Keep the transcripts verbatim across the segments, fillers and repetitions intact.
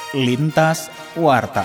Lintas Warta.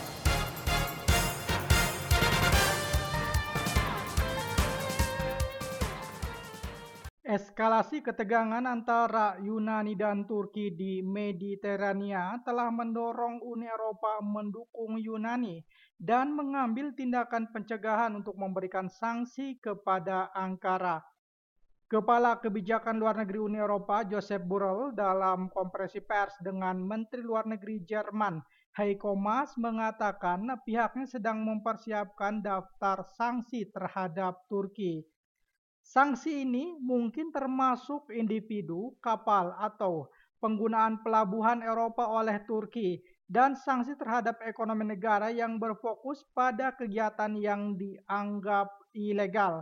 Eskalasi ketegangan antara Yunani dan Turki di Mediterania telah mendorong Uni Eropa mendukung Yunani dan mengambil tindakan pencegahan untuk memberikan sanksi kepada Ankara. Kepala Kebijakan Luar Negeri Uni Eropa, Josep Borrell, dalam konferensi pers dengan Menteri Luar Negeri Jerman, Heiko Maas, mengatakan pihaknya sedang mempersiapkan daftar sanksi terhadap Turki. Sanksi ini mungkin termasuk individu, kapal, atau penggunaan pelabuhan Eropa oleh Turki, dan sanksi terhadap ekonomi negara yang berfokus pada kegiatan yang dianggap ilegal.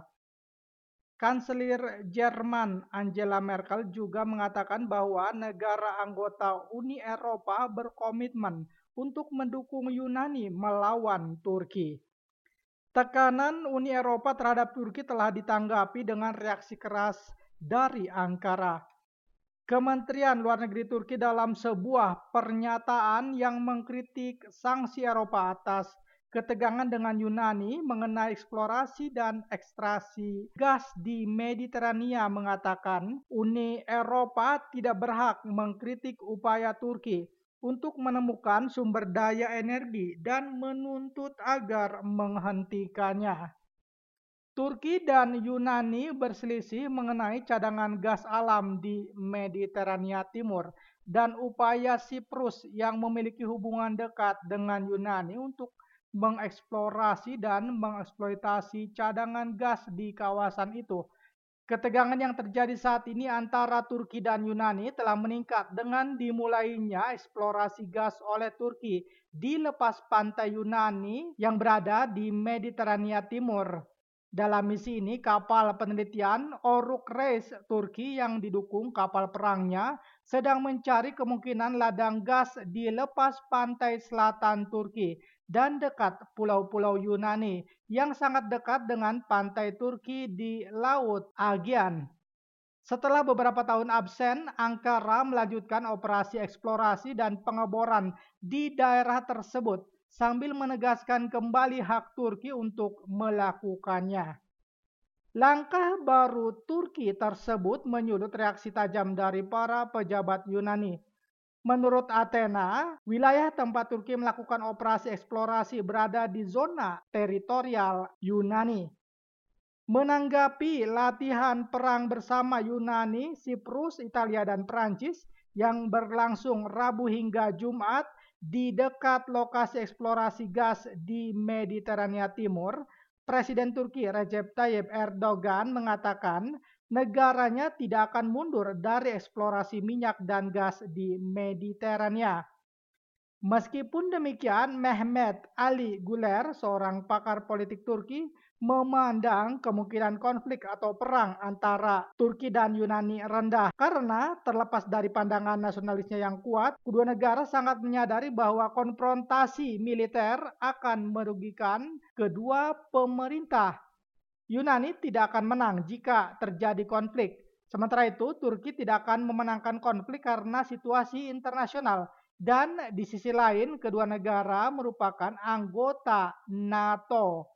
Kanselir Jerman Angela Merkel juga mengatakan bahwa negara anggota Uni Eropa berkomitmen untuk mendukung Yunani melawan Turki. Tekanan Uni Eropa terhadap Turki telah ditanggapi dengan reaksi keras dari Ankara. Kementerian Luar Negeri Turki dalam sebuah pernyataan yang mengkritik sanksi Eropa atas ketegangan dengan Yunani mengenai eksplorasi dan ekstraksi gas di Mediterania mengatakan Uni Eropa tidak berhak mengkritik upaya Turki untuk menemukan sumber daya energi dan menuntut agar menghentikannya. Turki dan Yunani berselisih mengenai cadangan gas alam di Mediterania Timur dan upaya Siprus yang memiliki hubungan dekat dengan Yunani untuk mengeksplorasi dan mengeksploitasi cadangan gas di kawasan itu. Ketegangan yang terjadi saat ini antara Turki dan Yunani telah meningkat dengan dimulainya eksplorasi gas oleh Turki di lepas pantai Yunani yang berada di Mediterania Timur. Dalam misi ini, kapal penelitian Oruk Reis Turki yang didukung kapal perangnya sedang mencari kemungkinan ladang gas di lepas pantai selatan Turki dan dekat pulau-pulau Yunani yang sangat dekat dengan pantai Turki di Laut Aegean. Setelah beberapa tahun absen, Ankara melanjutkan operasi eksplorasi dan pengeboran di daerah tersebut sambil menegaskan kembali hak Turki untuk melakukannya. Langkah baru Turki tersebut menyulut reaksi tajam dari para pejabat Yunani. Menurut Athena, wilayah tempat Turki melakukan operasi eksplorasi berada di zona teritorial Yunani. Menanggapi latihan perang bersama Yunani, Siprus, Italia, dan Prancis yang berlangsung Rabu hingga Jumat di dekat lokasi eksplorasi gas di Mediterania Timur, Presiden Turki Recep Tayyip Erdogan mengatakan negaranya tidak akan mundur dari eksplorasi minyak dan gas di Mediterania. Meskipun demikian, Mehmet Ali Guler, seorang pakar politik Turki, memandang kemungkinan konflik atau perang antara Turki dan Yunani rendah karena terlepas dari pandangan nasionalisnya yang kuat, kedua negara sangat menyadari bahwa konfrontasi militer akan merugikan kedua pemerintah. Yunani tidak akan menang jika terjadi konflik. Sementara itu, Turki tidak akan memenangkan konflik karena situasi internasional. Dan di sisi lain, kedua negara merupakan anggota NATO.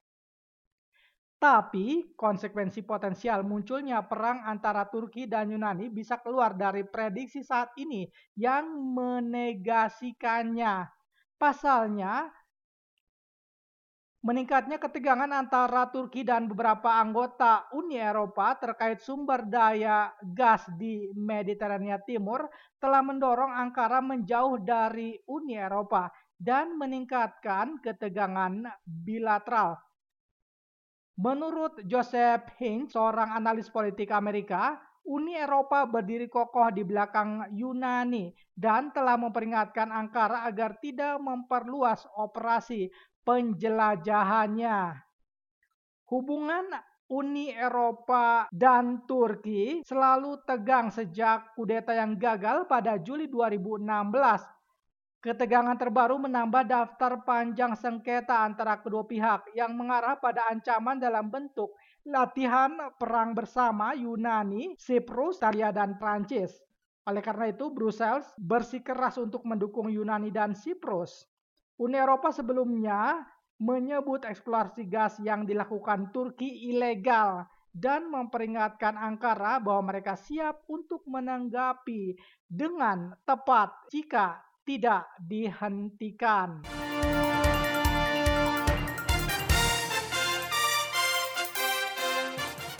Tapi, konsekuensi potensial munculnya perang antara Turki dan Yunani bisa keluar dari prediksi saat ini yang menegasikannya. Pasalnya, meningkatnya ketegangan antara Turki dan beberapa anggota Uni Eropa terkait sumber daya gas di Mediterania Timur telah mendorong Ankara menjauh dari Uni Eropa dan meningkatkan ketegangan bilateral. Menurut Joseph Hinch, seorang analis politik Amerika, Uni Eropa berdiri kokoh di belakang Yunani dan telah memperingatkan Ankara agar tidak memperluas operasi penjelajahannya. Hubungan Uni Eropa dan Turki selalu tegang sejak kudeta yang gagal pada Juli dua ribu enam belas. Ketegangan terbaru menambah daftar panjang sengketa antara kedua pihak yang mengarah pada ancaman dalam bentuk latihan perang bersama Yunani, Siprus, Italia, dan Prancis. Oleh karena itu, Brussels bersikeras untuk mendukung Yunani dan Siprus. Uni Eropa sebelumnya menyebut eksplorasi gas yang dilakukan Turki ilegal dan memperingatkan Ankara bahwa mereka siap untuk menanggapi dengan tepat jika tidak dihentikan.